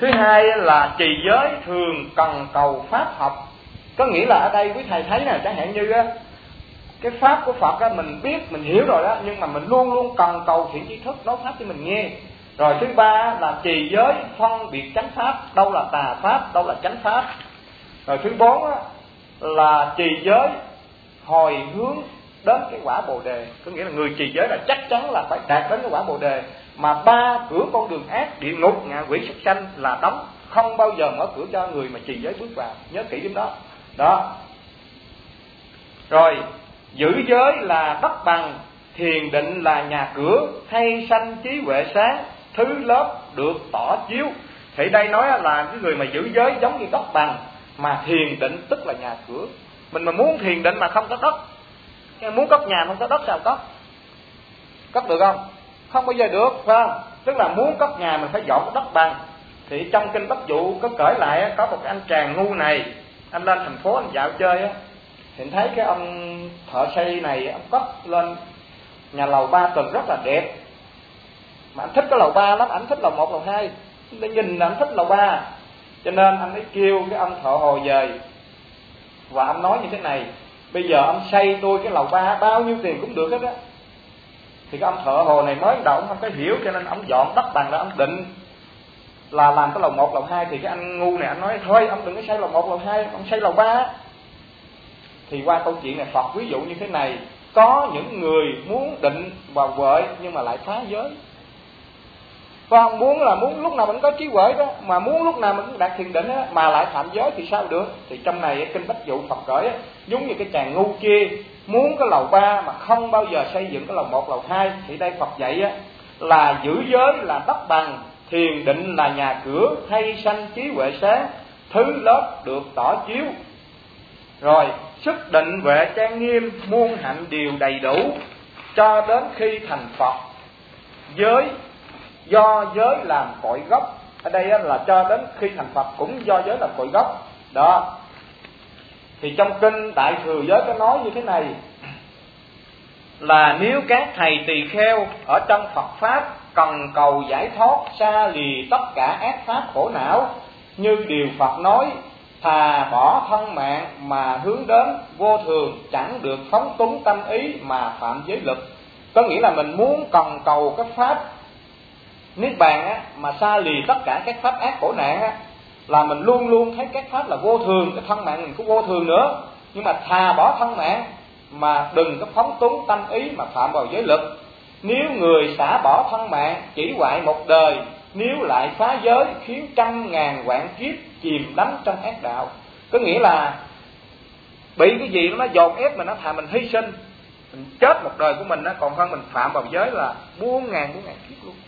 Thứ hai là trì giới thường cần cầu pháp học. Có nghĩa là ở đây quý thầy thấy nè, chẳng hạn như á, cái pháp của Phật á, mình biết, mình hiểu rồi đó, nhưng mà mình luôn luôn cần cầu thiện tri thức nói pháp cho mình nghe. Rồi thứ ba là trì giới phân biệt chánh pháp, đâu là tà pháp, đâu là chánh pháp. Rồi thứ bốn á, là trì giới hồi hướng đến cái quả Bồ đề. Có nghĩa là người trì giới là chắc chắn là phải đạt đến cái quả Bồ đề. Mà ba cửa con đường ác, địa ngục, ngạ quỷ, súc sanh là đóng, không bao giờ mở cửa cho người mà trì giới bước vào. Nhớ kỹ điểm đó. Đó. Rồi giữ giới là đất bằng, thiền định là nhà cửa, hay sanh trí huệ sáng, thứ lớp được tỏ chiếu. Thì đây nói là cái người mà giữ giới giống như đất bằng, mà thiền định tức là nhà cửa. Mình mà muốn thiền định mà không có đất, muốn cất nhà không có đất sao cất? Cất được không? Không bao giờ được, phải không? Tức là muốn cất nhà mình phải dọn cái đất bằng. Thì trong kinh Bắc Dụ có kể lại, có một cái anh chàng ngu này, anh lên thành phố anh dạo chơi á, thì thấy cái ông thợ xây này, ông cất lên nhà lầu 3 tầng rất là đẹp, mà anh thích cái lầu 3 lắm, anh thích lầu 1, lầu 2, để nhìn là anh thích lầu 3. Cho nên anh ấy kêu cái ông thợ hồ về, và ông nói như thế này: bây giờ ông xây tôi cái lầu 3 bao nhiêu tiền cũng được hết á. Thì cái ông thợ hồ này mới đầu ông không có hiểu, cho nên ông dọn đất bằng ra, ông định là làm cái lầu 1, lầu 2. Thì cái anh ngu này anh nói thôi ông đừng có xây lầu 1, lầu 2, ông xây lầu 3. Thì qua câu chuyện này Phật ví dụ như thế này: có những người muốn định vào vợ nhưng mà lại phá giới. Còn muốn là muốn lúc nào mình có trí huệ đó, mà muốn lúc nào mình cũng đạt thiền định đó, mà lại phạm giới thì sao được? Thì trong này kinh Bách Dụ Phật kể giống như cái chàng ngu kia muốn cái lầu 3 mà không bao giờ xây dựng cái lầu 1, lầu 2. Thì đây Phật dạy là giữ giới là đất bằng, thiền định là nhà cửa, hay sanh trí huệ sáng, thứ lớp được tỏ chiếu. Rồi sức định huệ trang nghiêm, muôn hạnh đều đầy đủ, cho đến khi thành Phật. Giới do giới làm cội gốc. Ở đây là cho đến khi thành Phật cũng do giới làm cội gốc. Đó. Thì trong kinh Đại Thừa Giới có nói như thế này: là nếu các thầy tỳ kheo ở trong Phật Pháp cần cầu giải thoát, xa lìa tất cả ác pháp khổ não, như điều Phật nói, thà bỏ thân mạng mà hướng đến vô thường, chẳng được phóng túng tâm ý mà phạm giới lực. Có nghĩa là mình muốn cần cầu cái pháp niết bàn á, mà xa lìa tất cả các pháp ác khổ nạn á, là mình luôn luôn thấy các pháp là vô thường, cái thân mạng mình cũng vô thường nữa. Nhưng mà thà bỏ thân mạng mà đừng có phóng túng tâm ý mà phạm vào giới lực. Nếu người xả bỏ thân mạng chỉ hoại một đời, nếu lại phá giới khiến trăm ngàn vạn kiếp chìm đắm trong ác đạo. Có nghĩa là bị cái gì nó dồn ép mình, nó thà mình hy sinh, mình chết một đời của mình, nó còn hơn mình phạm vào giới là muôn ngàn kiếp luôn.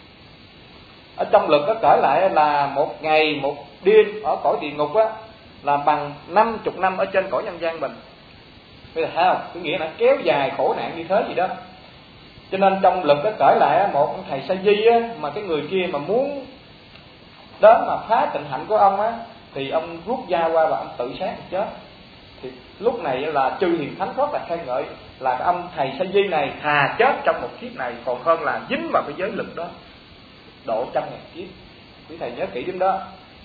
Ở trong lực có kể lại là một ngày một đêm ở cõi địa ngục á, là bằng 50 năm ở trên cõi nhân gian mình. Bây giờ thấy không? Có nghĩa là kéo dài khổ nạn như thế gì đó. Cho nên trong lực có kể lại một ông thầy Sa Di á, mà cái người kia mà muốn đến mà phá tịnh hạnh của ông á, thì ông rút dao qua và ông tự sát chết. Thì lúc này là chư hiền thánh rất là khen ngợi là cái ông thầy Sa Di này thà chết trong một kiếp này còn hơn là dính vào cái giới lực đó độ trăm ngàn kiếp. Quý thầy nhớ kỹ điểm đó.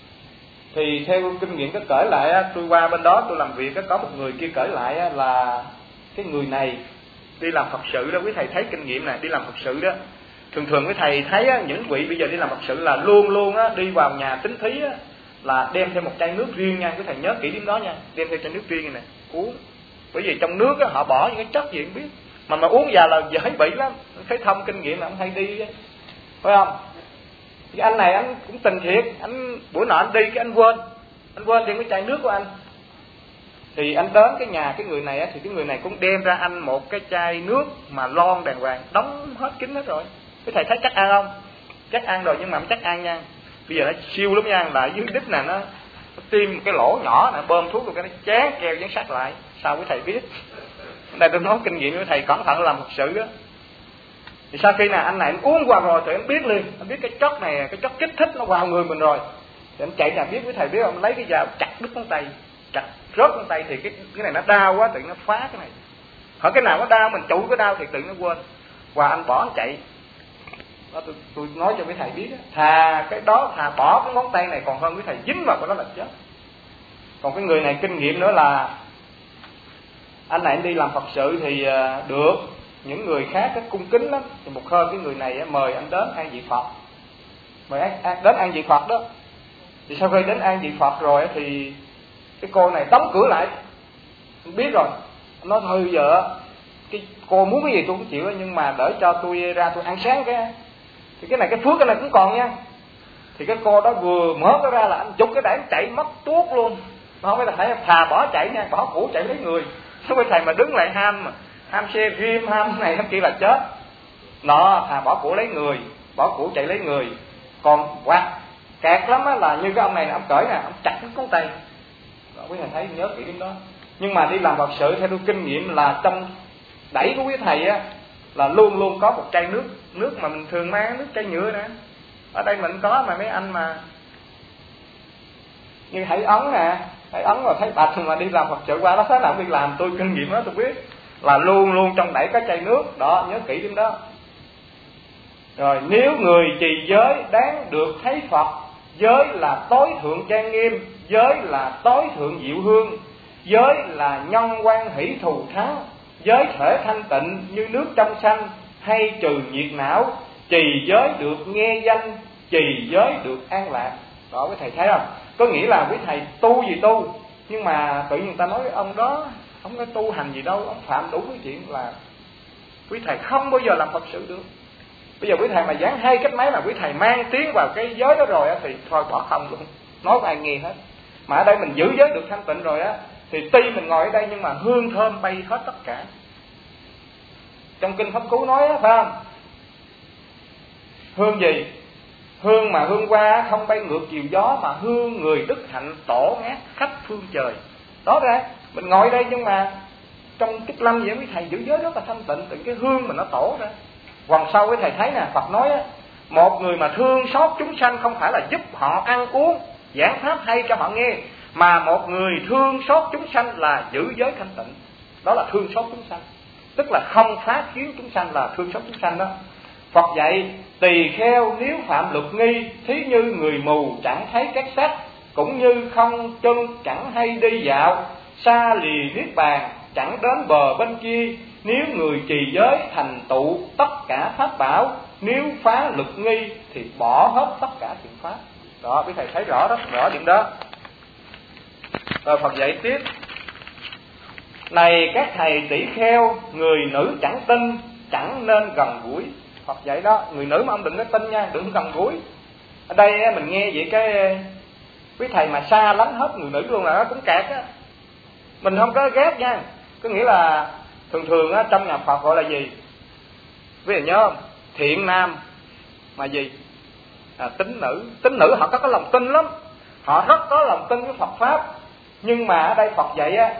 Thì theo kinh nghiệm có kể lại, tôi qua bên đó tôi làm việc, có một người kia kể lại là cái người này đi làm Phật sự đó. Quý thầy thấy kinh nghiệm này, đi làm Phật sự đó, thường quý thầy thấy những vị bây giờ đi làm Phật sự là luôn luôn đi vào nhà tín thí là đem theo một chai nước riêng nha. Quý thầy nhớ kỹ điểm đó nha, đem theo chai nước riêng này nè uống. Bởi vì trong nước họ bỏ những cái chất gì không biết, mà uống vào là dễ bị lắm. Thấy thông kinh nghiệm là ông hay đi, phải không? Cái anh này anh cũng tình thiệt, anh bữa nọ anh đi cái anh quên đem cái chai nước của anh. Thì anh đến cái nhà cái người này thì cái người này cũng đem ra anh một cái chai nước mà lon đàng hoàng, đóng hết kín hết rồi. Cái thầy thấy chắc ăn không? Chắc ăn rồi, nhưng mà không chắc ăn nha. Bây giờ nó siêu lắm nha, là dưới đít nè nó tiêm một cái lỗ nhỏ nè, bơm thuốc rồi cái nó chát keo dán sát lại. Sao quý thầy biết? Đây tôi nói kinh nghiệm với thầy, cẩn thận làm Phật sự đó. Thì sau khi nào anh này anh uống qua rồi thì anh biết liền, anh biết cái chất này, cái chất kích thích nó vào người mình rồi. Thì anh chạy ra biết với thầy biết không, lấy cái dao chặt đứt ngón tay, chặt rớt ngón tay. Thì cái này nó đau quá thì nó phá cái này. Hỏi cái nào nó đau mình chụi cái đau thì tự nó quên. Và anh bỏ anh chạy. đó, tôi nói cho quý thầy biết đó. Thà cái đó, thà bỏ cái ngón tay này còn hơn quý thầy dính vào cái đó là chết. Còn cái người này kinh nghiệm nữa là anh này anh đi làm Phật sự thì được những người khác cái cung kính lắm, thì một hôm cái người này mời anh đến an vị Phật, mời anh đến an vị Phật đó. Thì sau khi đến an vị Phật rồi thì cái cô này đóng cửa lại, anh biết rồi, anh nói thôi giờ cái cô muốn cái gì tôi cũng chịu, nhưng mà đợi cho tôi ra tôi ăn sáng cái, thì cái này cái phước cái này cũng còn nha. Thì cái cô đó vừa mở cái ra là anh chụp cái đảng chạy mất tuốt luôn. Nó không phải là thà bỏ chạy nha, bỏ củ chạy lấy người. Không phải thầy mà đứng lại ham xe rim, ham này ham kia là chết. Nó thà bỏ củ lấy người, bỏ củ chạy lấy người. Còn quạt kẹt lắm á, là như cái ông này ông cởi nè, ông chặt cái ngón tay. Đó, quý thầy thấy nhớ kỹ điểm đó. Nhưng mà đi làm Phật sự theo tôi kinh nghiệm là trong đẩy của quý thầy á là luôn luôn có một chai nước mà mình thường mang, nước chai nhựa nè. Ở đây mình có mà mấy anh mà như Hải Ấn nè, Hải Ấn rồi thấy Bạch mà đi làm Phật sự qua đó thế nào đi làm, tôi kinh nghiệm đó tôi biết là luôn luôn trong đẩy có chai nước đó, nhớ kỹ điểm đó. Rồi nếu người trì giới đáng được thấy Phật, giới là tối thượng trang nghiêm, giới là tối thượng diệu hương, giới là nhân quan hỷ thù thắng, giới thể thanh tịnh như nước trong xanh, hay trừ nhiệt não, trì giới được nghe danh, trì giới được an lạc. Đó quý thầy thấy không? Có nghĩa là quý thầy tu gì tu, nhưng mà tự nhiên người ta nói ông đó không có tu hành gì đâu, ông phạm đủ cái chuyện là quý thầy không bao giờ làm Phật sự được. Bây giờ quý thầy mà giảng hay cách mấy mà quý thầy mang tiếng vào cái giới đó rồi á, thì thôi bỏ không luôn, nói với ai nghe hết. Mà ở đây mình giữ giới được thanh tịnh rồi á, thì tuy mình ngồi ở đây nhưng mà hương thơm bay hết tất cả. Trong kinh Pháp Cú nói á, phải không? Hương gì? Hương mà hương qua không bay ngược chiều gió, mà hương người đức hạnh tổ ngát khách phương trời. Đó ra mình ngồi đây nhưng mà trong Trúc Lâm vậy quý thầy giữ giới rất là thanh tịnh, từ cái hương mà nó tổ ra. Còn sau quý thầy thấy nè, Phật nói á, một người mà thương xót chúng sanh không phải là giúp họ ăn uống, giảng pháp hay cho họ nghe, mà một người thương xót chúng sanh là giữ giới thanh tịnh. Đó là thương xót chúng sanh, tức là không phá kiến chúng sanh là thương xót chúng sanh đó. Phật dạy tỳ kheo nếu phạm luật nghi, thí như người mù chẳng thấy các sách, cũng như không chân chẳng hay đi dạo, xa lìa niết bàn chẳng đến bờ bên kia. Nếu người trì giới thành tựu tất cả pháp bảo, nếu phá luật nghi thì bỏ hết tất cả thiện pháp. Đó, quý thầy thấy rõ đó, rõ điểm đó. Rồi Phật dạy tiếp: này các thầy tỷ kheo, người nữ chẳng tin chẳng nên gần gũi. Phật dạy đó, người nữ mà ông đừng có tin nha, đừng gần gũi. Ở đây mình nghe vậy cái quý thầy mà xa lánh hết người nữ luôn là nó cũng kẹt á. Mình không có ghét nha, có nghĩa là thường á, trong nhà Phật gọi là gì? Quý vị nhớ không? Thiện nam mà gì? Tín nữ. Tín nữ họ có cái lòng tin lắm, họ rất có lòng tin với Phật pháp. Nhưng mà ở đây Phật dạy á,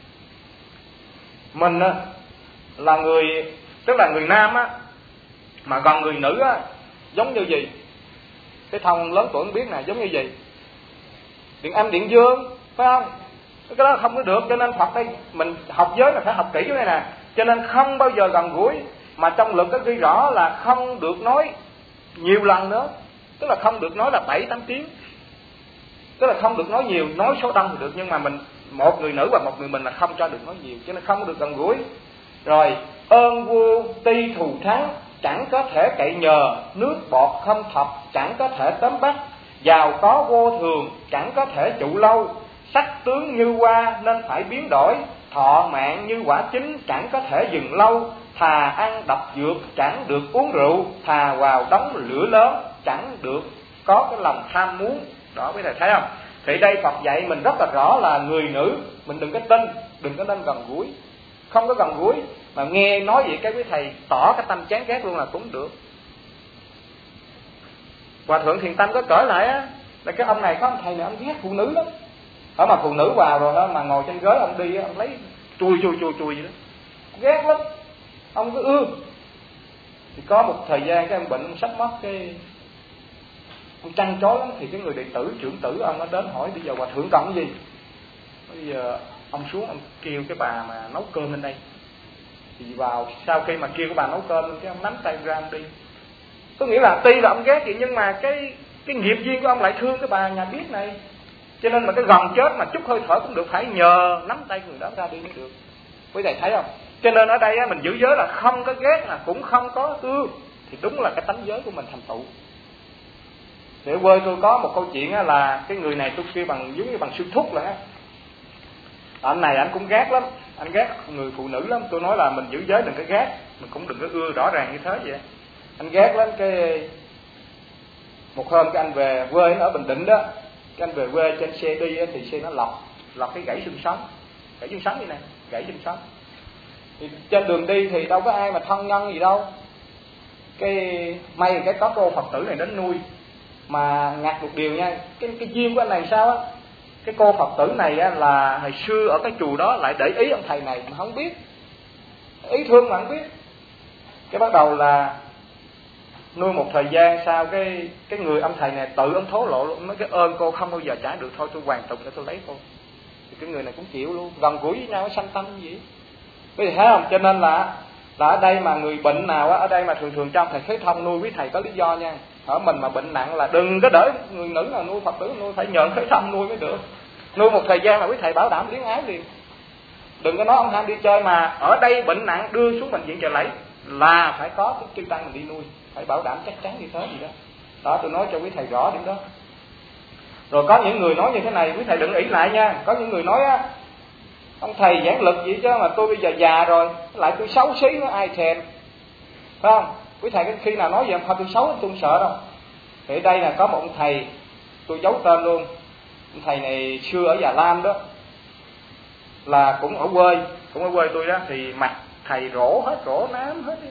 mình là người, tức là người nam á, mà gần người nữ á, giống như gì? Cái thông lớn tuổi biết nè, giống như gì? Điện âm điện dương, phải không? Cái đó không có được, cho nên Phật đây mình học giới là phải học kỹ cái này nè. Cho nên không bao giờ gần gũi, mà trong luật có ghi rõ là không được nói nhiều lần nữa, tức là không được nói là 7-8 tiếng, tức là không được nói nhiều, nói số đông thì được, nhưng mà mình một người nữ và một người mình là không cho được nói nhiều, cho nên không được gần gũi. Rồi ơn vua ti thù thắng chẳng có thể cậy nhờ, nước bọt không thọc chẳng có thể tóm bắt, giàu có vô thường chẳng có thể trụ lâu, sắc tướng như hoa nên phải biến đổi, thọ mạng như quả chín chẳng có thể dừng lâu, thà ăn độc dược chẳng được uống rượu, thà vào đống lửa lớn chẳng được có cái lòng tham muốn. Đó quý thầy thấy không? Thì đây Phật dạy mình rất là rõ là người nữ mình đừng có tin, đừng có nên gần gũi, không có gần gũi. Mà nghe nói vậy cái quý thầy tỏ cái tâm chán ghét luôn là cũng được. Hòa thượng Thiền Tâm có cởi lại á, là cái ông này có ông thầy này ông ghét phụ nữ lắm. Ở mà phụ nữ vào rồi đó mà ngồi trên ghế ông đi, ông lấy chui vậy đó, ghét lắm, ông cứ ưa. Thì có một thời gian cái ông bệnh, ông sắp mất, cái ông trăn trối lắm. Thì cái người đệ tử trưởng tử ông nó đến hỏi bây giờ hòa thượng cần cái gì. Bây giờ ông xuống ông kêu cái bà mà nấu cơm lên đây. Thì vào sau khi mà kêu cái bà nấu cơm, cái ông nắm tay ra ông đi. Có nghĩa là tuy là ông ghét vậy nhưng mà cái nghiệp duyên của ông lại thương cái bà nhà biết này, cho nên mà cái gần chết mà chút hơi thở cũng được, phải nhờ nắm tay người đó ra đi mới được. Quý thầy thấy không? Cho nên ở đây á, mình giữ giới là không có ghét, là cũng không có ưa, thì đúng là cái tánh giới của mình thành tựu. Để quê tôi có một câu chuyện á, là cái người này tôi kêu bằng giống như bằng sư thúc là anh này anh cũng ghét lắm, anh ghét người phụ nữ lắm. Tôi nói là mình giữ giới đừng có ghét, mình cũng đừng có ưa, rõ ràng như thế vậy. Anh ghét lắm. Cái một hôm cái anh về quê, nó ở Bình Định đó, cái anh về quê trên xe đi thì xe nó lọt cái gãy xương sống như này, gãy xương sống. Thì trên đường đi thì đâu có ai mà thân nhân gì đâu, cái may cái có cô Phật tử này đến nuôi. Mà ngặt một điều nha, cái duyên của anh này sao á, cái cô Phật tử này á, là hồi xưa ở cái chùa đó lại để ý ông thầy này mà không biết, ý thương mà không biết. Cái bắt đầu là nuôi một thời gian sau, cái người ông thầy này tự ông thố lộ luôn, nói cái ơn cô không bao giờ trả được, thôi tôi hoàn tục để tôi lấy cô. Thì cái người này cũng chịu luôn, gần gũi với nhau, sanh tâm gì. Quý thầy thấy không? Cho nên là ở đây mà người bệnh nào á, ở đây mà thường trong thầy Thế Thông nuôi quý thầy có lý do nha. Ở mình mà bệnh nặng là đừng có đợi người nữ nào nuôi, Phật tử nuôi, phải nhờ Thế Thông nuôi mới được. Nuôi một thời gian là quý thầy bảo đảm liếng ái liền. Đừng có nói ông ham đi chơi, mà ở đây bệnh nặng đưa xuống bệnh viện Chợ Lẫy là phải có cái chư tăng mình đi nuôi, phải bảo đảm chắc chắn như thế gì đó. Đó, tôi nói cho quý thầy rõ điểm đó. Rồi có những người nói như thế này, quý thầy đừng ỷ lại nha. Có những người nói á, ông thầy giảng lực vậy chứ mà tôi bây giờ già rồi, lại tôi xấu xí nó ai thèm, phải không? Quý thầy khi nào nói vậy, thôi tôi xấu tôi không sợ đâu. Thì ở đây là có một ông thầy, tôi giấu tên luôn. Ông thầy này xưa ở Già Lam đó, là cũng ở quê tôi đó, thì mặt thầy rỗ hết, rỗ nám hết.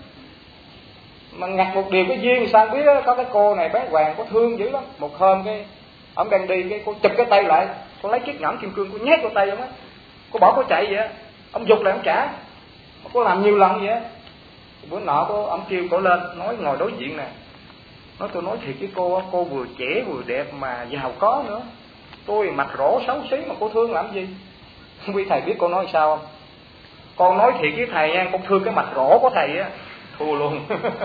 Mà ngặt một điều cái duyên sao biết đó, có cái cô này bé Hoàng có thương dữ lắm. Một hôm cái ông đang đi, cái cô chụp cái tay lại, cô lấy chiếc nhẫn kim cương, cô nhét vào tay ông á, cô bỏ cô chạy vậy á, ông giục lại ông trả, cô làm nhiều lần vậy á. Bữa nọ ông kêu cô lên nói ngồi đối diện nè, nói tôi nói thiệt với cô vừa trẻ vừa đẹp mà giàu có nữa, tôi mặt rỗ xấu xí mà cô thương làm gì? Quý thầy biết cô nói sao không? Con nói thiệt với thầy nha, con thương cái mặt rỗ của thầy á, thua luôn.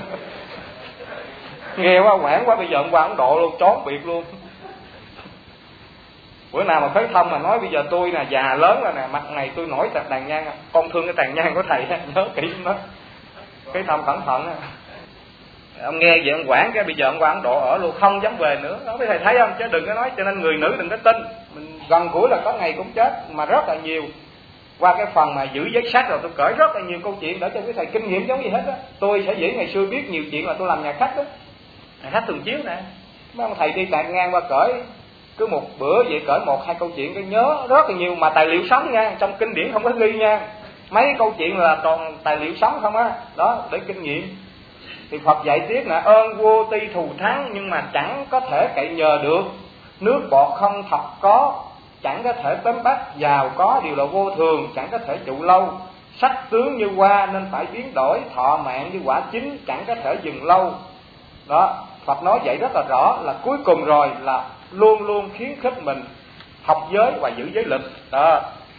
Nghe quá quảng quá, bây giờ hôm qua Ấn Độ luôn, chón biệt luôn. Bữa nào mà Thế Thông mà nói bây giờ tôi nè già lớn rồi nè, mặt này tôi nổi tàn nhang, con thương cái tàn nhang của thầy, nhớ kỹ nó. Thế Thông cẩn thận. Ông nghe vậy ông quảng cái bây giờ ông qua Ấn Độ ở luôn, không dám về nữa. Đó quý thầy thấy không? Chứ đừng có nói, cho nên người nữ đừng có tin. Mình gần gũi là có ngày cũng chết, mà rất là nhiều. Qua cái phần mà giữ giới sách rồi tôi kể rất là nhiều câu chuyện để cho quý thầy kinh nghiệm giống như hết á. Tôi sẽ dĩ ngày xưa biết nhiều chuyện là tôi làm nhà khách đó, nhà khách thường chiếu nè. Mấy ông thầy đi tạt ngang qua cởi, cứ một bữa vậy cởi 1-2 câu chuyện cái nhớ rất là nhiều, mà tài liệu sống nha, trong kinh điển không có ghi nha. Mấy câu chuyện là toàn tài liệu sống không á, đó để kinh nghiệm. Thì Phật dạy tiếp là ơn vô ti thù thắng nhưng mà chẳng có thể cậy nhờ được, nước bọt không thật có, chẳng có thể tóm bắt, giàu có đều là vô thường, chẳng có thể trụ lâu, sắc tướng như hoa nên phải biến đổi, thọ mạng như quả chín chẳng có thể dừng lâu. Đó, Phật nói vậy rất là rõ, là cuối cùng rồi là luôn luôn khuyến khích mình học giới và giữ giới lực. Đó.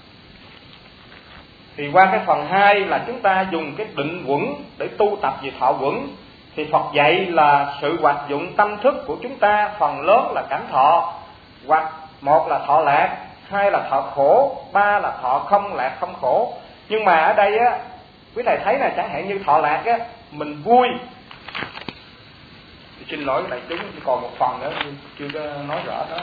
Thì qua cái phần 2 là chúng ta dùng cái định quẩn để tu tập về thọ quẩn. Thì Phật dạy là sự hoạt dụng tâm thức của chúng ta phần lớn là cảm thọ, hoặc một là thọ lạc, 2 là thọ khổ, 3 là thọ không lạc không khổ. Nhưng mà ở đây á, quý thầy thấy là chẳng hạn như thọ lạc á, mình vui. Xin lỗi đại chúng, còn một phần nữa chưa có nói rõ đó.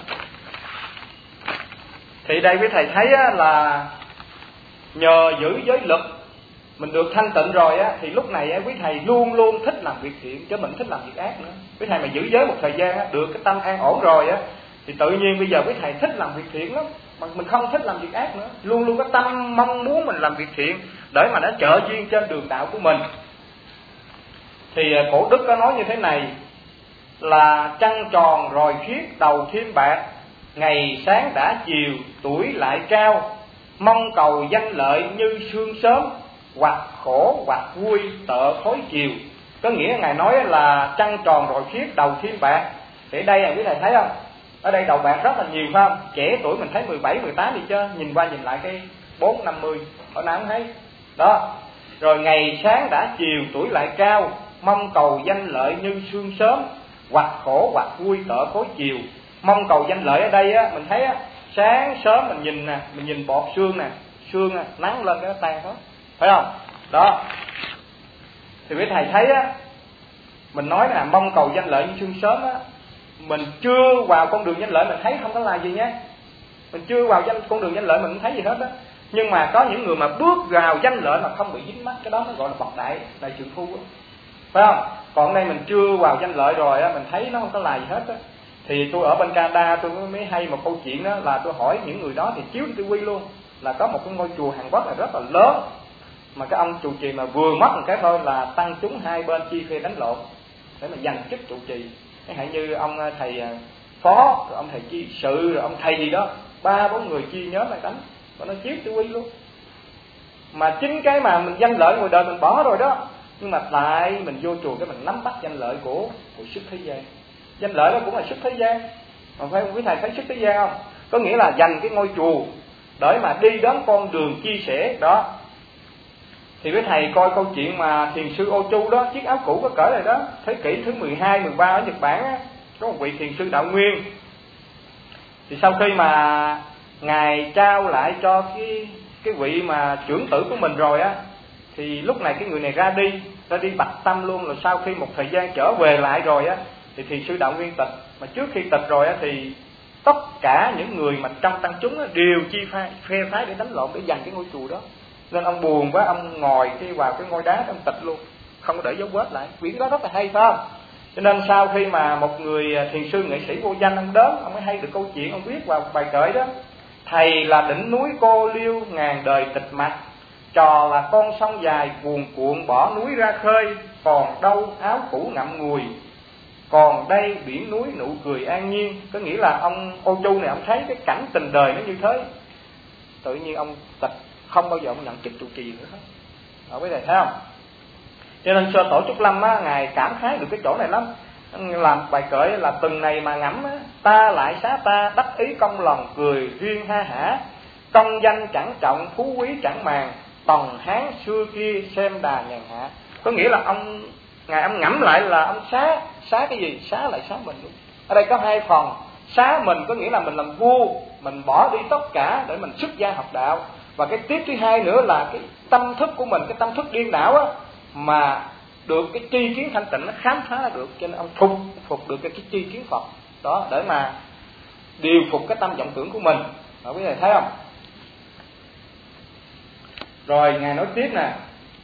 Thì đây quý thầy thấy á, là nhờ giữ giới lực mình được thanh tịnh rồi á, thì lúc này á, quý thầy luôn luôn thích làm việc thiện, chứ mình thích làm việc ác nữa. Quý thầy mà giữ giới một thời gian á, được cái tâm an ổn rồi á, thì tự nhiên bây giờ quý thầy thích làm việc thiện lắm, mà mình không thích làm việc ác nữa. Luôn luôn có tâm mong muốn mình làm việc thiện để mà nó trợ duyên trên đường đạo của mình. Thì cổ đức có nói như thế này là trăng tròn rồi khiết đầu thêm bạc, ngày sáng đã chiều tuổi lại cao, mong cầu danh lợi như sương sớm, hoặc khổ hoặc vui tợ khối chiều. Có nghĩa Ngài nói là trăng tròn rồi khiết đầu thêm bạc. Thì ở đây là quý thầy thấy không? Ở đây đầu bạc rất là nhiều phải không? Trẻ tuổi mình thấy 17, 18 đi chứ, nhìn qua nhìn lại cái 4, 50, ở nào cũng thấy. Đó. Rồi ngày sáng đã chiều tuổi lại cao, mong cầu danh lợi như sương sớm, hoặc khổ hoặc vui tợ cối chiều. Mong cầu danh lợi ở đây á, mình thấy á, sáng sớm mình nhìn nè, mình nhìn bọt sương nè, sương nè, nắng lên cái nó tan hết, phải không? Đó. Thì quý thầy thấy á, mình nói là mong cầu danh lợi như sương sớm á, mình chưa vào con đường danh lợi mình thấy không có là gì nhé. Mình chưa vào con đường danh lợi mình không thấy gì hết á. Nhưng mà có những người mà bước vào danh lợi mà không bị dính mắc, cái đó nó gọi là bậc đại trượng phu á, phải không? Còn đây mình chưa vào danh lợi rồi á, mình thấy nó không có là gì hết á. Thì tôi ở bên Canada tôi mới hay một câu chuyện đó là tôi hỏi những người đó thì chiếu trên TV luôn, là có một cái ngôi chùa Hàn Quốc là rất là lớn, mà cái ông trụ trì mà vừa mất một cái thôi là tăng chúng hai bên chia phe đánh lộn để mà giành chức trụ trì. Chẳng hạn như ông thầy phó, rồi ông thầy chi sự, rồi ông thầy gì đó, 3-4 người chia nhóm lại đánh, và nó chiếu TV luôn. Mà chính cái mà mình danh lợi ngoài đời mình bỏ rồi đó, nhưng mà tại mình vô chùa cái mình nắm bắt danh lợi của sức thế gian. Danh lợi đó cũng là sức thế gian, mà phải quý thầy thấy sức thế gian không? Có nghĩa là dành cái ngôi chùa để mà đi đến con đường chia sẻ đó. Thì quý thầy coi câu chuyện mà thiền sư Ô Chu đó, chiếc áo cũ có cỡ này đó, thế kỷ thứ 12, 13 ở Nhật Bản á, có một vị thiền sư Đạo Nguyên. Thì sau khi mà ngài trao lại cho cái vị mà trưởng tử của mình rồi á, thì lúc này cái người này ra đi bạch tâm luôn. Rồi sau khi một thời gian trở về lại rồi á, thì thiền sư Đạo Nguyên tịch. Mà trước khi tịch rồi á, thì tất cả những người mà trong tăng chúng á, đều chi phe phái để đánh lộn để giành cái ngôi chùa đó. Nên ông buồn quá, ông ngồi vào cái ngôi đá ông tịch luôn, không có để dấu vết lại. Quyển đó rất là hay, phải không? Cho nên sau khi mà một người thiền sư nghệ sĩ vô danh ông đến, ông mới hay được câu chuyện, ông viết vào bài kệ đó: thầy là đỉnh núi cô liêu ngàn đời tịch mặc, trò là con sông dài cuồn cuộn bỏ núi ra khơi, còn đâu áo cũ ngậm ngùi, còn đây biển núi nụ cười an nhiên. Có nghĩa là ông Ô Chu này ông thấy cái cảnh tình đời nó như thế, tự nhiên ông tịch, không bao giờ ông nhận chức trụ trì nữa hết. Ở với thầy thấy không? Cho nên Sơ Tổ Trúc Lâm á, ngài cảm khái được cái chỗ này lắm, làm bài kệ là từng này mà ngẫm á, ta lại xá ta đắc ý công lòng cười duyên ha hả, công danh chẳng trọng phú quý chẳng màng, tòng Hán xưa kia xem đà nhàn hạ. Có nghĩa là ngài ông ngẫm lại là ông xá cái gì? Xá lại xá mình luôn. Ở đây có hai phần. Xá mình có nghĩa là mình làm vua, mình bỏ đi tất cả để mình xuất gia học đạo. Và cái tiếp thứ hai nữa là cái tâm thức của mình, cái tâm thức điên đảo á, mà được cái tri kiến thanh tịnh nó khám phá được, cho nên ông phục được cái tri kiến Phật đó, để mà điều phục cái tâm vọng tưởng của mình. Quý vị thấy không? Rồi ngài nói tiếp nè: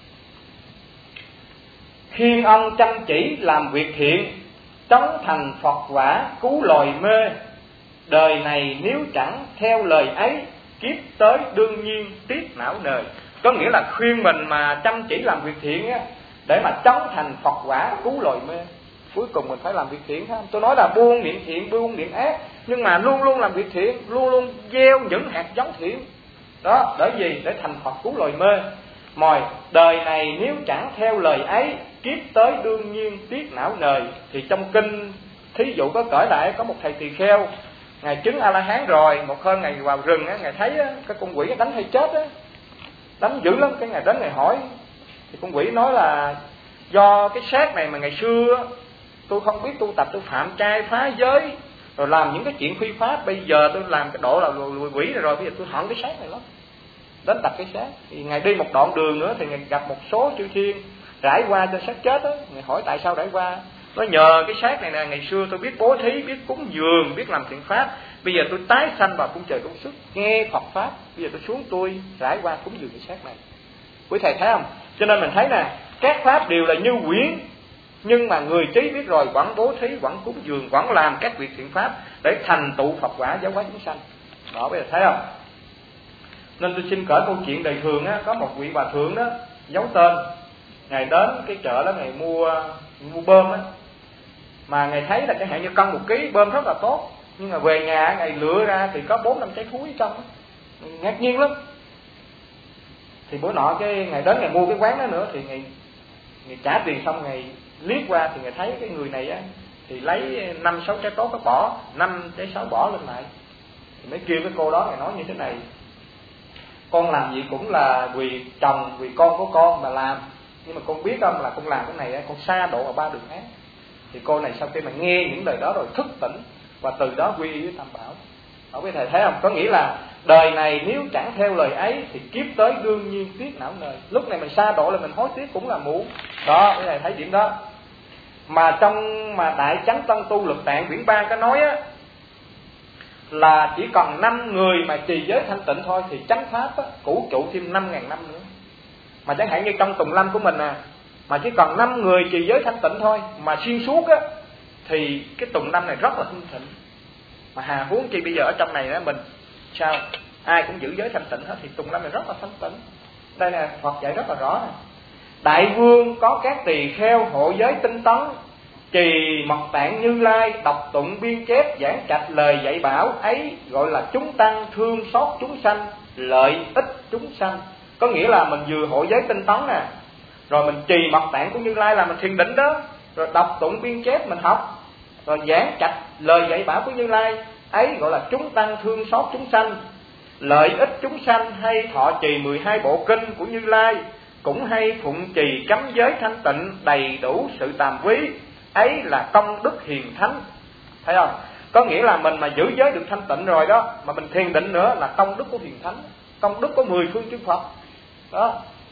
khiên ông chăm chỉ làm việc thiện, chống thành Phật quả cứu loài mê, đời này nếu chẳng theo lời ấy, kiếp tới đương nhiên tiếc não nề. Có nghĩa là khuyên mình mà chăm chỉ làm việc thiện á, để mà chống thành Phật quả cứu loài mê. Cuối cùng mình phải làm việc thiện không? Tôi nói là buông niệm thiện, buông niệm ác, nhưng mà luôn luôn làm việc thiện, luôn luôn gieo những hạt giống thiện đó. Để gì? Để thành Phật cứu loài mê. Mồi đời này nếu chẳng theo lời ấy, kiếp tới đương nhiên tiếc não nề. Thì trong kinh thí dụ có cởi lại, có một thầy tỳ kheo, ngài chứng A La Hán rồi, một hôm ngài vào rừng á, ngài thấy á, cái con quỷ đánh hay chết á, đánh dữ lắm. Cái ngài đến ngài hỏi, thì con quỷ nói là do cái xác này mà ngày xưa tôi không biết tu tập, tôi phạm trai phá giới, rồi làm những cái chuyện phi pháp. Bây giờ tôi làm cái độ là quỷ rồi, bây giờ tôi hận cái xác này lắm, đến tập cái xác. Thì ngài đi một đoạn đường nữa thì ngài gặp một số chư thiên trải qua trên xác chết á. Ngài hỏi tại sao trải qua, nó nhờ cái xác này nè, ngày xưa tôi biết bố thí, biết cúng dường, biết làm thiện pháp, bây giờ tôi tái sanh vào cung trời công sức, nghe Phật pháp, bây giờ tôi xuống tôi trải qua cúng dường cái xác này. Quý thầy thấy không? Cho nên mình thấy nè, các pháp đều là như quyển, nhưng mà người trí biết rồi vẫn bố thí, vẫn cúng dường, vẫn làm các việc thiện pháp để thành tựu Phật quả giáo hóa chúng sanh. Đó, bây giờ thấy không? Nên tôi xin kể câu chuyện đời thường á, có một vị bà thượng đó giấu tên, ngài đến cái chợ đó, ngài mua bơm á, mà ngài thấy là chẳng hạn như cân 1 ký bơm rất là tốt, nhưng mà về nhà ngài lựa ra thì có 4-5 trái thúi trong đó. Ngạc nhiên lắm. Thì bữa nọ cái ngài đến ngài mua cái quán đó nữa, thì ngài trả tiền xong ngài liếc qua thì ngài thấy cái người này á thì lấy 5-6 trái tốt có bỏ, 5 trái 6 bỏ lên lại. Thì mới kêu cái cô đó, ngài nói như thế này: con làm gì cũng là vì chồng, vì con của con mà làm, nhưng mà con biết không, là con làm cái này con sa đọa vào 3 đường ác. Thì cô này sau khi mà nghe những lời đó rồi thức tỉnh, và từ đó quy y với Tam Bảo. Ở với thầy thấy không, có nghĩa là đời này nếu chẳng theo lời ấy thì kiếp tới đương nhiên tiếc não nề. Lúc này mình sa đọa là mình hối tiếc cũng là muộn. Đó, với thầy thấy điểm đó. Mà trong Đại Chánh Tân Tu Lực Tạng quyển 3 có nói á, là chỉ còn 5 người mà trì giới thanh tịnh thôi thì chánh pháp á, cũ trụ thêm 5.000 năm nữa. Mà chẳng hạn như trong Tùng Lâm của mình mà chỉ còn 5 người trì giới thanh tịnh thôi mà xuyên suốt á, thì cái Tùng Lâm này rất là hưng thịnh. Mà hà huống chi bây giờ ở trong này đó mình sao ai cũng giữ giới thanh tịnh hết, thì Tùng Lâm này rất là thanh tịnh. Đây nè, Phật dạy rất là rõ nè. Đại vương có các tỳ kheo hộ giới tinh tấn, trì mật tạng Như Lai, đọc tụng biên chép giảng trạch lời dạy bảo ấy, gọi là chúng tăng thương xót chúng sanh, lợi ích chúng sanh. Có nghĩa là mình vừa hộ giới tinh tấn nè, rồi mình trì mật tạng của Như Lai là mình thiền định đó, rồi đọc tụng biên chép mình học, rồi giảng trạch lời dạy bảo của Như Lai ấy, gọi là chúng tăng thương xót chúng sanh, lợi ích chúng sanh. Hay thọ trì 12 bộ kinh của Như Lai, cũng hay phụng trì cấm giới thanh tịnh, đầy đủ sự tàm quý ấy là công đức hiền thánh. Thấy không? Có nghĩa là mình mà giữ giới được thanh tịnh rồi đó, mà mình thiền định nữa là công đức của hiền thánh, công đức của 10 phương chư Phật đó.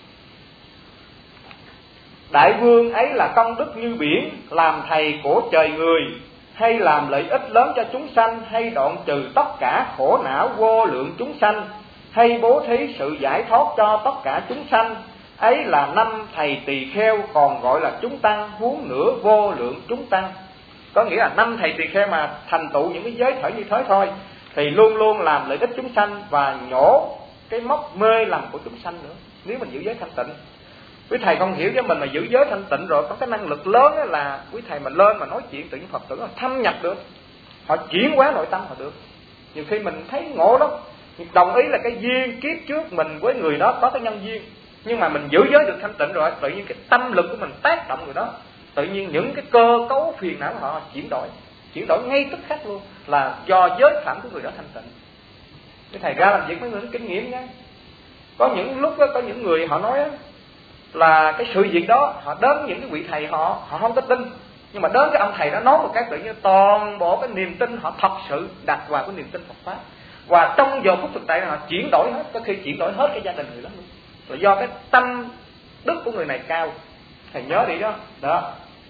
Đại vương ấy là công đức như biển, làm thầy của trời người, hay làm lợi ích lớn cho chúng sanh, hay đoạn trừ tất cả khổ não vô lượng chúng sanh, hay bố thí sự giải thoát cho tất cả chúng sanh ấy là 5 thầy tỳ kheo, còn gọi là chúng tăng, huống nữa vô lượng chúng tăng. Có nghĩa là 5 thầy tỳ kheo mà thành tựu những cái giới thở như thế thôi thì luôn luôn làm lợi ích chúng sanh và nhổ cái móc mê lầm của chúng sanh nữa, nếu mình giữ giới thanh tịnh. Quý thầy không hiểu, cho mình mà giữ giới thanh tịnh rồi có cái năng lực lớn là quý thầy mà lên mà nói chuyện tự nhiên Phật tử họ thâm nhập được, họ chuyển hóa nội tâm họ được. Nhiều khi mình thấy ngộ lắm, đồng ý là cái duyên kiếp trước mình với người đó có cái nhân duyên, nhưng mà mình giữ giới được thanh tịnh rồi, tự nhiên cái tâm lực của mình tác động người đó, tự nhiên những cái cơ cấu phiền não của họ chuyển đổi ngay tức khắc luôn, là do giới phạm của người đó thanh tịnh. Cái thầy ra làm việc mấy người nó kinh nghiệm nhé. Có những lúc đó, có những người họ nói là cái sự việc đó họ đến những cái vị thầy họ không có tin, nhưng mà đến cái ông thầy đó nói một cái tự nhiên toàn bộ cái niềm tin họ thật sự đặt vào cái niềm tin Phật pháp, và trong giờ phút thực tại là họ chuyển đổi hết, có khi chuyển đổi hết cái gia đình người đó luôn, là do cái tâm đức của người này cao. Thầy nhớ đi đó.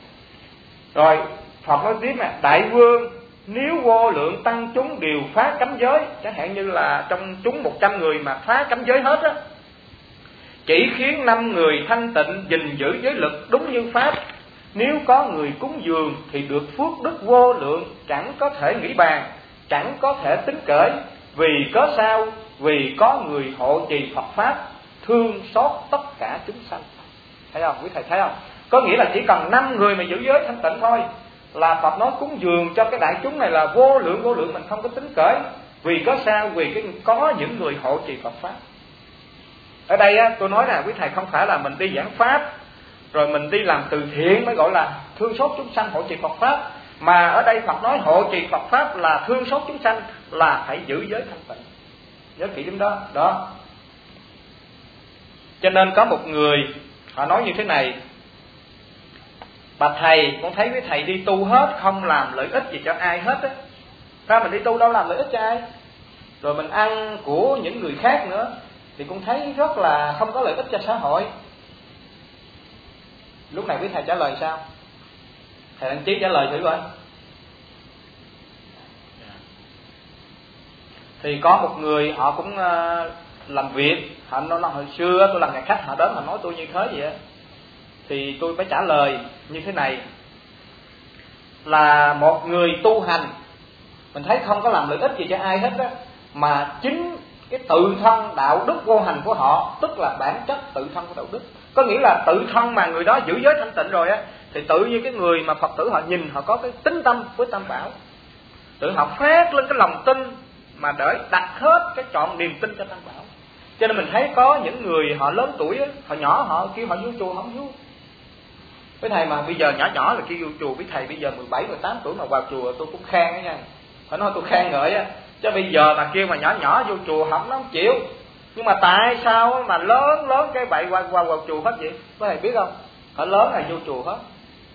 Rồi Phật nói tiếp nè, đại vương nếu vô lượng tăng chúng đều phá cấm giới, chẳng hạn như là trong chúng 100 người mà phá cấm giới hết á, chỉ khiến 5 người thanh tịnh gìn giữ giới lực đúng như pháp, nếu có người cúng dường thì được phước đức vô lượng, chẳng có thể nghĩ bàn, chẳng có thể tính kể. Vì có sao? Vì có người hộ trì Phật pháp, thương xót tất cả chúng sanh. Thấy không? Quý thầy thấy không? Có nghĩa là chỉ cần 5 người mà giữ giới thanh tịnh thôi là Phật nói cúng dường cho cái đại chúng này là vô lượng mình không có tính kể. Vì có sao? Vì có những người hộ trì Phật pháp. Ở đây tôi nói là quý thầy không phải là mình đi giảng pháp rồi mình đi làm từ thiện mới gọi là thương xót chúng sanh hộ trì Phật pháp, mà ở đây Phật nói hộ trì Phật pháp là thương xót chúng sanh, là phải giữ giới thanh tịnh. Nhớ kỹ điểm đó. Cho nên có một người họ nói như thế này: bà thầy, con thấy quý thầy đi tu hết, không làm lợi ích gì cho ai hết á. Ra mình đi tu đâu làm lợi ích cho ai, rồi mình ăn của những người khác nữa, thì cũng thấy rất là không có lợi ích cho xã hội. Lúc này quý thầy trả lời sao? Thầy đăng ký trả lời thử coi. Thì có một người họ cũng làm việc, họ nói hồi xưa tôi làm nhà khách, họ đến họ nói tôi như thế vậy á, thì tôi phải trả lời như thế này: là một người tu hành mình thấy không có làm lợi ích gì cho ai hết á, mà chính cái tự thân đạo đức vô hành của họ, tức là bản chất tự thân của đạo đức, có nghĩa là tự thân mà người đó giữ giới thanh tịnh rồi á, thì tự nhiên cái người mà Phật tử họ nhìn họ có cái tín tâm với Tam Bảo, tự họ phát lên cái lòng tin mà để đặt hết cái trọn niềm tin cho Tam Bảo. Cho nên mình thấy có những người họ lớn tuổi á, họ nhỏ họ kêu họ vô chùa không vô. Với thầy mà bây giờ nhỏ là kêu vô chùa, với thầy bây giờ 17, 18 tuổi mà vào chùa tôi cũng khen đó nha, phải nói tôi khen ngợi á. Chứ bây giờ mà kêu mà nhỏ vô chùa không, nó không chịu. Nhưng mà tại sao mà lớn cái bậy vào chùa hết vậy? Có thầy biết không? Họ lớn là vô chùa hết.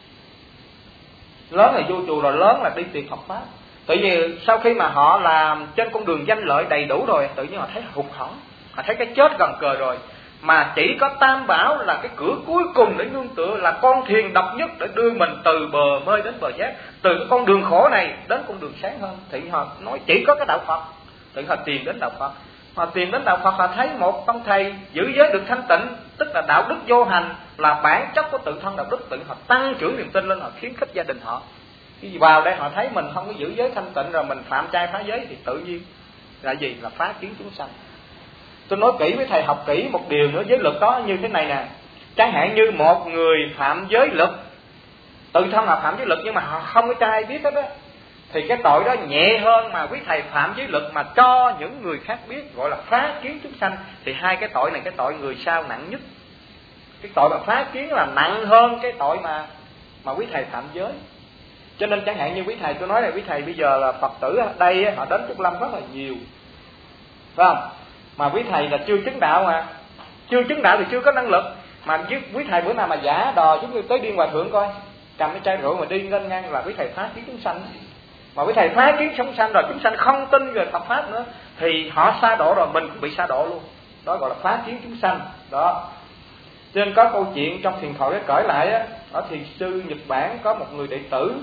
Lớn là vô chùa, rồi lớn là đi tìm Phật Pháp. Tự vì sau khi mà họ làm trên con đường danh lợi đầy đủ rồi, tự nhiên họ thấy hụt hẫng, họ thấy cái chết gần kề rồi. Mà chỉ có Tam Bảo là cái cửa cuối cùng để nương tựa, là con thuyền độc nhất để đưa mình từ bờ mê đến bờ giác, từ cái con đường khổ này đến con đường sáng hơn. Thì họ nói chỉ có cái đạo Phật, thì họ tìm đến đạo Phật. Họ tìm đến đạo Phật, họ thấy một ông thầy giữ giới được thanh tịnh, tức là đạo đức vô hành, là bản chất của tự thân đạo đức, tự họ tăng trưởng niềm tin lên, họ khuyến khích gia đình họ. Khi vào đây họ thấy mình không có giữ giới thanh tịnh, rồi mình phạm trai phá giới, thì tự nhiên là gì? Là phá kiến chúng sanh. Tôi nói kỹ với thầy, học kỹ một điều nữa, giới luật đó như thế này nè. Chẳng hạn như một người phạm giới luật, tự thân họ phạm giới luật nhưng mà họ không có cho ai biết hết á, thì cái tội đó nhẹ hơn mà quý thầy phạm giới luật mà cho những người khác biết, gọi là phá kiến chúng sanh. Thì hai cái tội này, cái tội người sao nặng nhất. Cái tội mà phá kiến là nặng hơn cái tội mà quý thầy phạm giới. Cho nên chẳng hạn như quý thầy, tôi nói là quý thầy bây giờ là Phật tử ở đây họ đến Trúc Lâm rất là nhiều, phải không? Mà quý thầy là chưa chứng đạo, mà chưa chứng đạo thì chưa có năng lực. Mà quý thầy bữa nào mà giả đò giống như tới Điên Hòa Thượng coi, cầm cái chai rượu mà đi ngân ngang là quý thầy phá kiến chúng sanh. Mà quý thầy phá kiến chúng sanh rồi, chúng sanh không tin về Phật Pháp nữa, thì họ sa đọa rồi, mình cũng bị sa đọa luôn. Đó gọi là phá kiến chúng sanh. Đó. Cho nên có câu chuyện trong Thiền Thoại kể lại á, ở Thiền sư Nhật Bản có một người đệ tử,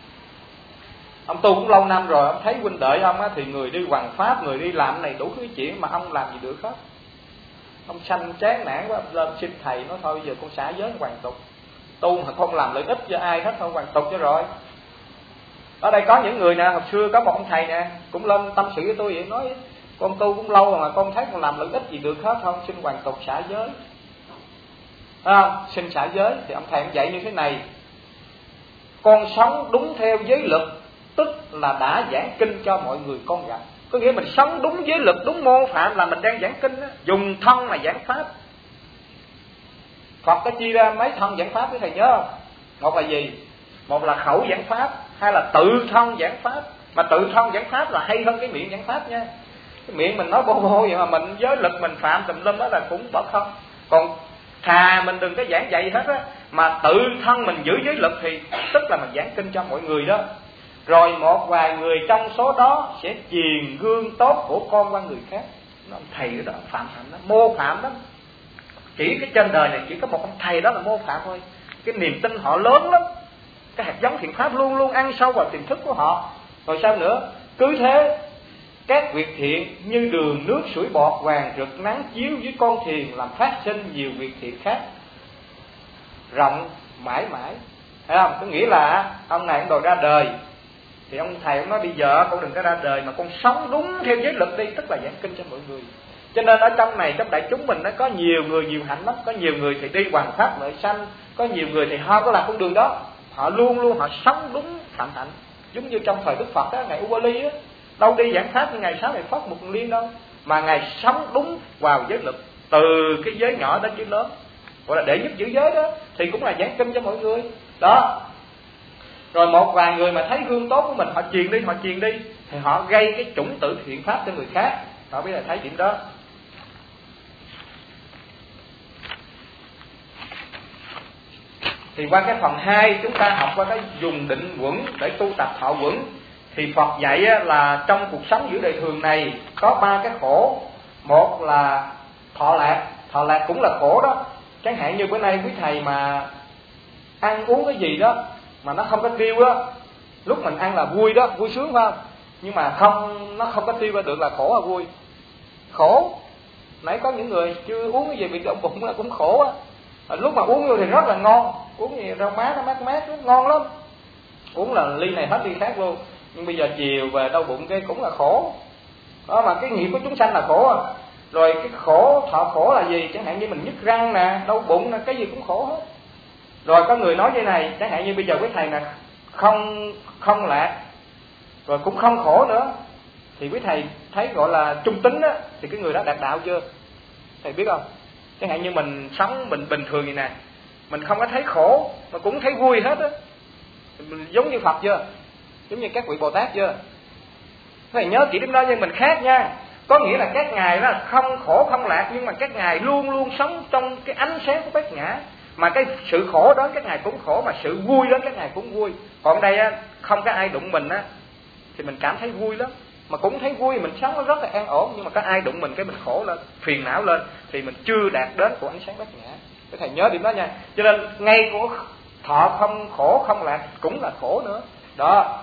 ông tu cũng lâu năm rồi, ông thấy huynh đệ ông á, thì người đi hoằng pháp, người đi làm này đủ thứ chuyện, mà ông làm gì được hết. Ông sanh chán nản quá, lên xin thầy, nói thôi bây giờ con xả giới hoàn tục, tu mà không làm lợi ích cho ai hết, thôi hoàn tục cho rồi. Ở đây có những người nè, hồi xưa có một ông thầy nè, cũng lên tâm sự với tôi vậy, nói con tu cũng lâu rồi mà con thấy con làm lợi ích gì được hết, không xin hoàn tục xả giới. Phải không? Xin xả giới. Thì ông thầy ông dạy như thế này: con sống đúng theo giới luật, tức là đã giảng kinh cho mọi người con gặp. Có nghĩa mình sống đúng giới luật, đúng mô phạm là mình đang giảng kinh đó. Dùng thân mà giảng pháp. Phật có chia ra mấy thân giảng pháp với thầy nhớ không? Một là gì? Một là khẩu giảng pháp, hai là tự thân giảng pháp. Mà tự thân giảng pháp là hay hơn cái miệng giảng pháp nha. Cái miệng mình nói bô vậy mà mình giới luật mình phạm tùm lum đó là cũng bỏ không. Còn thà mình đừng có giảng dạy hết á, mà tự thân mình giữ giới luật thì tức là mình giảng kinh cho mọi người đó. Rồi một vài người trong số đó sẽ truyền gương tốt của con qua người khác. Nó ông thầy đó phạm lắm, mô phạm lắm. Chỉ cái trên đời này chỉ có một ông thầy đó là mô phạm thôi. Cái niềm tin họ lớn lắm, cái hạt giống thiện pháp luôn luôn ăn sâu vào tiềm thức của họ. Rồi sao nữa? Cứ thế các việc thiện như đường nước sủi bọt vàng rực nắng chiếu dưới con thuyền, làm phát sinh nhiều việc thiện khác rộng mãi mãi. Thấy không? Có nghĩa là ông này ông đòi ra đời, thì ông thầy ông nói bây giờ con đừng có ra đời mà con sống đúng theo giới luật đi, tức là giảng kinh cho mọi người. Cho nên ở trong này, trong đại chúng mình nó có nhiều người nhiều hạnh lắm. Có nhiều người thì đi hoàn pháp lợi sanh, có nhiều người thì họ có làm con đường đó, họ luôn luôn họ sống đúng phạm hạnh. Giống như trong thời Đức Phật á, ngày Ubali á, đâu đi giảng pháp như ngày 6 ngày Phật một liên đâu, mà ngài sống đúng vào giới luật, từ cái giới nhỏ đến giới lớn, gọi là để giúp giữ giới đó, thì cũng là giảng kinh cho mọi người đó. Rồi một vài người mà thấy gương tốt của mình, họ truyền đi, thì họ gây cái chủng tử thiện pháp cho người khác. Họ biết là thấy điểm đó. Thì qua cái phần 2 chúng ta học qua cái dùng định quẩn để tu tập thọ quẩn. Thì Phật dạy là trong cuộc sống giữa đời thường này có 3 cái khổ. Một là thọ lạc cũng là khổ đó. Chẳng hạn như bữa nay quý thầy mà ăn uống cái gì đó mà nó không có tiêu đó, lúc mình ăn là vui đó, vui sướng phải không? Nhưng mà nó không có tiêu ra được là khổ là vui. Khổ. Nãy có những người chưa uống cái gì bị đau bụng là cũng khổ á. Lúc mà uống vô thì rất là ngon, uống gì rau má nó mát rất ngon lắm, uống là ly này hết ly khác luôn. Nhưng bây giờ chiều về đau bụng cái cũng là khổ đó. Mà cái nghiệp của chúng sanh là khổ à. Rồi cái khổ, thọ khổ là gì? Chẳng hạn như mình nhức răng nè, đau bụng nè, cái gì cũng khổ hết. Rồi có người nói như này, chẳng hạn như bây giờ quý thầy nè không lạc, rồi cũng không khổ nữa, thì quý thầy thấy gọi là trung tính á, thì cái người đó đạt đạo chưa? Thầy biết không? Chẳng hạn như mình sống mình bình thường vậy nè, mình không có thấy khổ mà cũng thấy vui hết á, mình giống như Phật chưa? Giống như các vị Bồ Tát chưa? Thầy nhớ chỉ điểm đó, nhưng mình khác nha. Có nghĩa là các ngài đó không khổ không lạc, nhưng mà các ngài luôn luôn sống trong cái ánh sáng của bát nhã. Mà cái sự khổ đó các ngài cũng khổ, mà sự vui đó các ngài cũng vui. Còn đây á, không có ai đụng mình á thì mình cảm thấy vui lắm, mà cũng thấy vui, mình sống nó rất là an ổn. Nhưng mà có ai đụng mình cái mình khổ lên, phiền não lên, thì mình chưa đạt đến của ánh sáng bát nhã. Các thầy nhớ điểm đó nha. Cho nên ngay của thọ không khổ không lạc cũng là khổ nữa đó.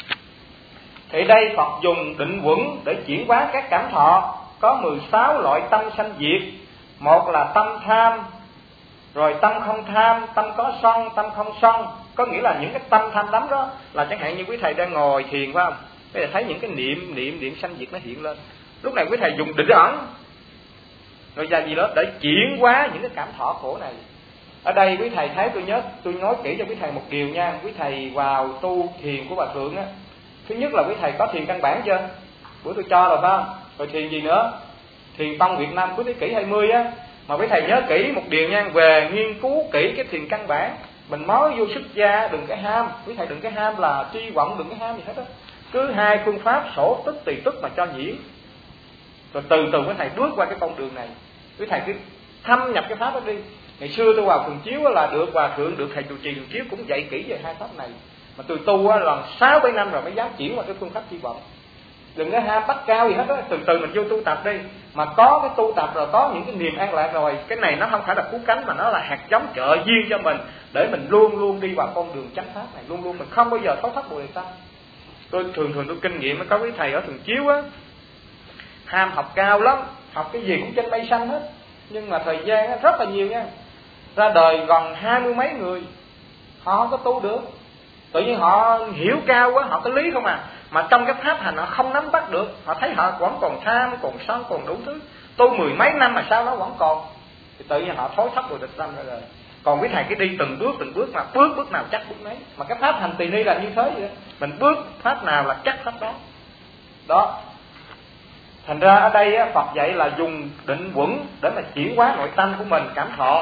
Thì đây Phật dùng định quẩn để chuyển hóa các cảm thọ. Có 16 loại tâm sanh diệt. Một là tâm tham, rồi tâm không tham, tâm có sân, tâm không sân. Có nghĩa là những cái tâm tham đắm đó, là chẳng hạn như quý thầy đang ngồi thiền phải không? Bây giờ thấy những cái niệm sanh diệt nó hiện lên. Lúc này quý thầy dùng định ẩn rồi ra gì đó để chuyển hóa những cái cảm thọ khổ này. Ở đây quý thầy thấy, tôi nói kỹ cho quý thầy một điều nha. Quý thầy vào tu thiền của Hòa Thượng á, thứ nhất là quý thầy có thiền căn bản chưa? Bữa tôi cho rồi phải không? Rồi thiền gì nữa? Thiền tông Việt Nam cuối thế kỷ 20 á. Mà quý thầy nhớ kỹ một điều nha, về nghiên cứu kỹ cái thiền căn bản. Mình nói vô xuất gia đừng cái ham, quý thầy đừng cái ham là tri vọng, đừng cái ham gì hết á. Cứ hai phương pháp sổ tức tùy tức mà cho nhiễm. Rồi từ từ quý thầy bước qua cái con đường này. Quý thầy cứ thâm nhập cái pháp đó đi. Ngày xưa tôi vào Thường Chiếu là được Hòa Thượng, được thầy trụ trì Thường Chiếu cũng dạy kỹ về hai pháp này. Mà tôi tu là 6-7 năm rồi mới dám chuyển qua cái phương pháp tri vọng. Đừng có ham bắt cao gì hết á, từ từ mình vô tu tập đi. Mà có cái tu tập rồi, có những cái niềm an lạc rồi, cái này nó không phải là cú cánh mà nó là hạt giống trợ duyên cho mình, để mình luôn luôn đi vào con đường chánh pháp này, luôn luôn mình không bao giờ thối thất Bồ Đề Tâm. Tôi thường tôi kinh nghiệm có cái thầy ở Thường Chiếu á, ham học cao lắm, học cái gì cũng trên mây xanh hết, nhưng mà thời gian rất là nhiều nha, ra đời gần 20 mấy người, họ không có tu được. Tự nhiên họ hiểu cao quá, họ có lý không à, mà trong cái pháp hành họ không nắm bắt được. Họ thấy họ vẫn còn tham, còn sân, còn đủ thứ. Tu 10 mấy năm mà sao nó vẫn còn, thì tự nhiên họ thối thất Bồ Đề Tâm ra rồi. Còn quý thầy cứ đi từng bước mà bước nào chắc bước nấy. Mà cái pháp hành tỳ ni là như thế vậy. Mình bước pháp nào là chắc pháp đó. Đó. Thành ra ở đây Phật dạy là dùng định quẩn để mà chuyển hóa nội tâm của mình, cảm thọ.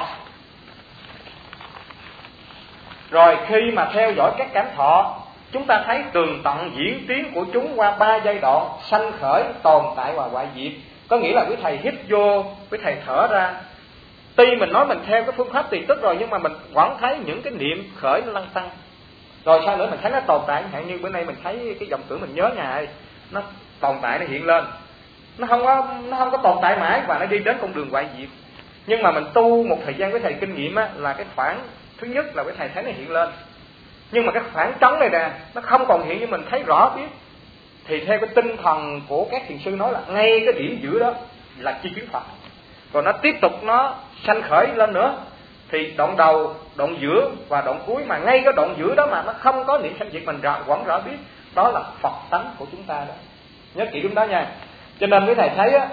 Rồi khi mà theo dõi các cảm thọ, chúng ta thấy tường tận diễn tiến của chúng qua 3 giai đoạn: sanh khởi, tồn tại và hoại diệt. Có nghĩa là quý thầy hít vô, quý thầy thở ra. Tuy mình nói mình theo cái phương pháp tùy tức rồi, nhưng mà mình vẫn thấy những cái niệm khởi nó lăn tăng. Rồi sau nữa mình thấy nó tồn tại, chẳng hạn như bữa nay mình thấy cái dòng tưởng mình nhớ Ngài, nó tồn tại, nó hiện lên. Nó không có tồn tại mãi và nó đi đến con đường hoại diệt. Nhưng mà mình tu một thời gian với thầy kinh nghiệm á, là cái khoảng thứ nhất là với thầy thấy nó hiện lên. Nhưng mà cái khoảng trống này nè, nó không còn hiện như mình thấy rõ biết. Thì theo cái tinh thần của các thiền sư nói là ngay cái điểm giữa đó là chi kiến Phật. Còn nó tiếp tục nó sanh khởi lên nữa. Thì đoạn đầu, đoạn giữa và đoạn cuối, mà ngay cái đoạn giữa đó mà nó không có niệm sanh diệt, mình vẫn rõ biết. Đó là Phật tánh của chúng ta đó. Nhớ kỹ đúng đó nha. Cho nên quý thầy thấy á,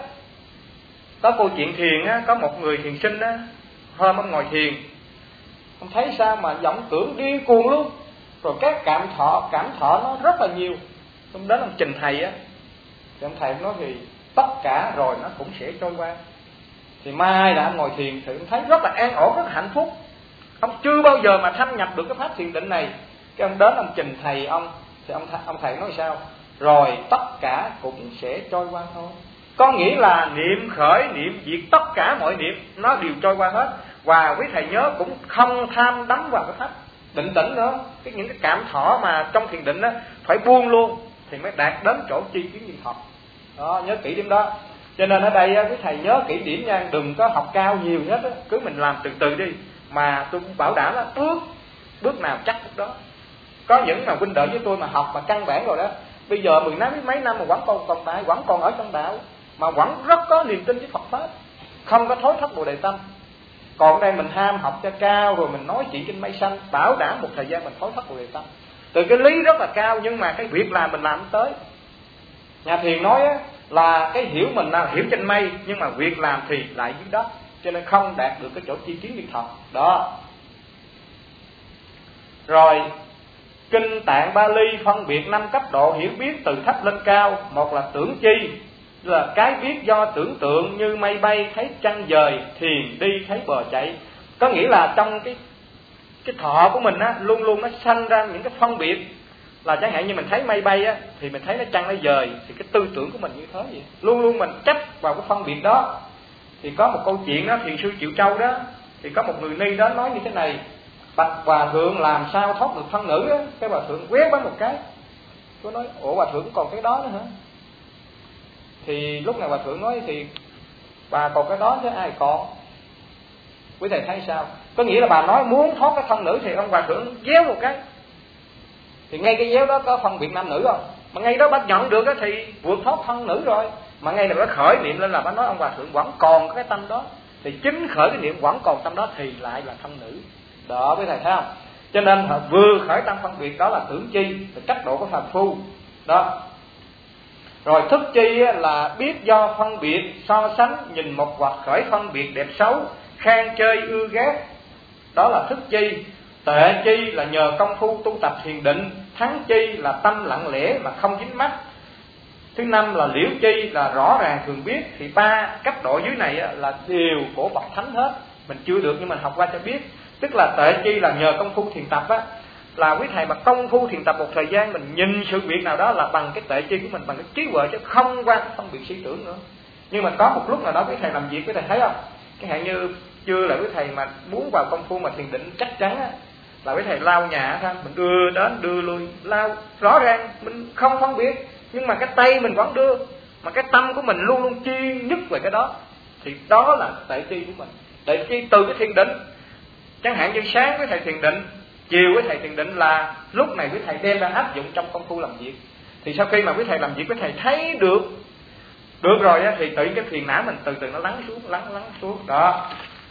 có câu chuyện thiền á, có một người thiền sinh á, hôm ông ngồi thiền, ông thấy sao mà vọng tưởng điên cuồng luôn. Rồi các cảm thọ nó rất là nhiều. Ông đến ông trình thầy á, thì ông thầy nói thì tất cả rồi nó cũng sẽ trôi qua. Thì mai là ông ngồi thiền thì ông thấy rất là an ổn, rất là hạnh phúc. Ông chưa bao giờ mà thâm nhập được cái pháp thiền định này. Cái ông đến ông trình thầy ông, thì ông thầy nói sao? Rồi tất cả cũng sẽ trôi qua thôi. Có nghĩa là niệm khởi, niệm diệt, tất cả mọi niệm nó đều trôi qua hết. Và quý thầy nhớ cũng không tham đắm vào cái pháp định tĩnh nữa. Những cái cảm thọ mà trong thiền định đó phải buông luôn thì mới đạt đến chỗ chi kiến niệm Phật. Đó, nhớ kỹ điểm đó. Cho nên ở đây quý thầy nhớ kỹ điểm nha, đừng có học cao nhiều hết á, cứ mình làm từ từ đi. Mà tôi cũng bảo đảm là bước nào chắc bước đó. Có những mà huynh đệ với tôi mà học mà căn bản rồi đó, bây giờ 10 mấy năm mà vẫn còn tồn tại, vẫn còn ở trong đạo, mà vẫn rất có niềm tin với Phật pháp, không có thối thất Bồ Đề Tâm. Còn đây mình ham học cho cao rồi mình nói chuyện trên mây xanh, bảo đảm một thời gian mình thối thất Bồ Đề Tâm. Từ cái lý rất là cao nhưng mà cái việc làm mình làm không tới. Nhà thiền nói á, là cái hiểu mình là hiểu trên mây, nhưng mà việc làm thì lại dưới đất, cho nên không đạt được cái chỗ chi kiến niệm Phật đó. Rồi Kinh Tạng Bali phân biệt 5 cấp độ hiểu biết từ thấp lên cao. Một là tưởng chi, là cái biết do tưởng tượng, như mây bay thấy trăng dời, thuyền đi thấy bờ chạy. Có nghĩa là trong cái thọ của mình á, luôn luôn nó sanh ra những cái phân biệt. Là chẳng hạn như mình thấy mây bay á, thì mình thấy nó trăng nó dời, thì cái tư tưởng của mình như thế vậy. Luôn luôn mình chấp vào cái phân biệt đó. Thì có một câu chuyện đó, thiền sư Triệu Châu đó, thì có một người ni đó nói như thế này: bạch hòa thượng làm sao thoát được thân nữ á. Cái hòa thượng quét bánh một cái. Tôi nói: ủa hòa thượng còn cái đó nữa hả? Thì lúc này hòa thượng nói: thì bà còn cái đó chứ ai còn. Quý thầy thấy sao? Có nghĩa là bà nói muốn thoát cái thân nữ thì ông hòa thượng déo một cái. Thì ngay cái déo đó có phân biệt nam nữ không? Mà ngay đó bác nhận được thì vượt thoát thân nữ rồi. Mà ngay là bác khởi niệm lên là bác nói ông hòa thượng vẫn còn cái tâm đó. Thì chính khởi cái niệm vẫn còn tâm đó thì lại là thân nữ. Đó quý thầy thấy không? Cho nên vừa khởi tâm phân biệt đó là tưởng chi, là cách độ của phàm phu. Đó. Rồi thức chi là biết do phân biệt, so sánh, nhìn một hoặc khởi phân biệt đẹp xấu, khen chơi ưa ghét. Đó là thức chi. Tệ chi là nhờ công phu tu tập thiền định. Thắng chi là tâm lặng lẽ mà không dính mắc. Thứ năm là liễu chi là rõ ràng thường biết. Thì ba cấp độ dưới này là đều của bậc thánh hết. Mình chưa được nhưng mình học qua cho biết. Tức là tệ chi là nhờ công phu thiền tập á, là quý thầy mà công phu thiền tập một thời gian, mình nhìn sự việc nào đó là bằng cái tệ chi của mình, bằng cái trí huệ, chứ không qua phân biệt suy tưởng nữa. Nhưng mà có một lúc nào đó quý thầy làm việc, quý thầy thấy không? Cái hạn như chưa là quý thầy mà muốn vào công phu mà thiền định chắc chắn á, là quý thầy lau nhà thôi, mình đưa đến đưa lui, lau rõ ràng mình không phân biệt, nhưng mà cái tay mình vẫn đưa, mà cái tâm của mình luôn luôn chuyên nhất về cái đó, thì đó là tệ chi của mình. Tệ chi từ cái thiền định. Chẳng hạn như sáng với thầy thiền định, chiều với thầy thiền định là lúc này quý thầy đem ra áp dụng trong công phu làm việc. Thì sau khi mà quý thầy làm việc, quý thầy thấy được rồi á, thì tự cái phiền não mình từ từ nó lắng xuống đó.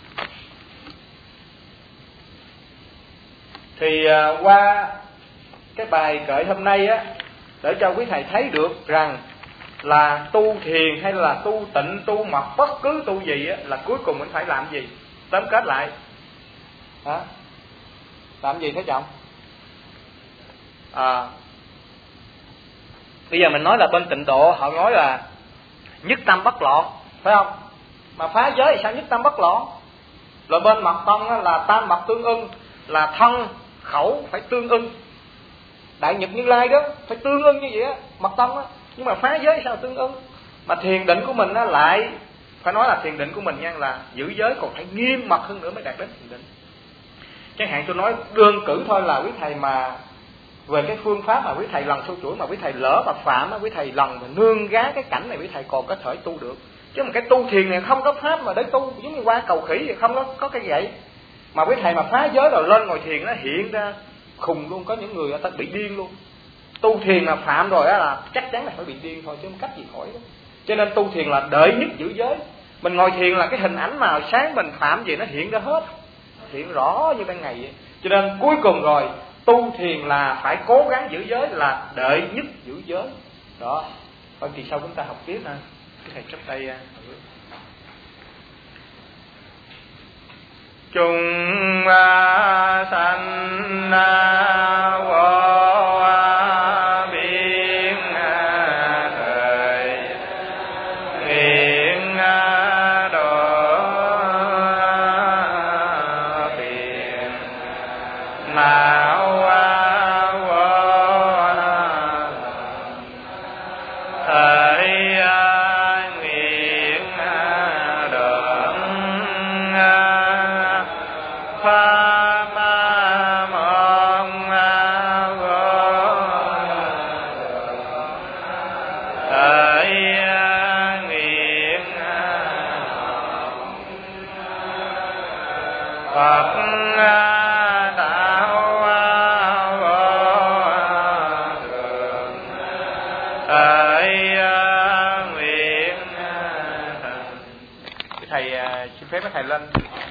Thì qua cái bài kệ hôm nay á, để cho quý thầy thấy được rằng là tu thiền hay là tu tịnh, tu mật, bất cứ tu gì á, là cuối cùng mình phải làm gì? Tóm kết lại hả? Làm gì thế chồng? Bây giờ mình nói là bên Tịnh Độ họ nói là nhất tâm bất loạn, phải không? Mà phá giới thì sao nhất tâm bất loạn? Rồi bên Mật Tông là tam mật tương ưng, là thân khẩu phải tương ưng. Đại Nhật Như Lai đó phải tương ưng như vậy á, Mật Tông á. Nhưng mà phá giới sao tương ưng? Mà thiền định của mình lại phải nói là thiền định của mình nha, là giữ giới còn phải nghiêm mật hơn nữa mới đạt đến thiền định. Chẳng hạn tôi nói đơn cử thôi, là quý thầy mà về cái phương pháp mà quý thầy lần sâu chuỗi mà quý thầy lỡ và phạm, quý thầy lần mà nương gá cái cảnh này, quý thầy còn có thể tu được. Chứ mà cái tu thiền này không có pháp mà để tu, giống như qua cầu khỉ thì không có cái vậy. Mà quý thầy mà phá giới rồi lên ngồi thiền nó hiện ra khùng luôn, có những người ta bị điên luôn. Tu thiền mà phạm rồi đó là chắc chắn là phải bị điên thôi chứ không cách gì khỏi đó. Cho nên tu thiền là đợi nhất giữ giới. Mình ngồi thiền là cái hình ảnh mà sáng mình phạm gì nó hiện ra hết, hiện rõ như ban ngày vậy. Cho nên cuối cùng rồi tu thiền là phải cố gắng giữ giới, là đợi nhất giữ giới đó. Thôi kỳ sau chúng ta học tiếp ha. Cái thầy chắp tay. Chung sanh vô thầy xin phép thầy lên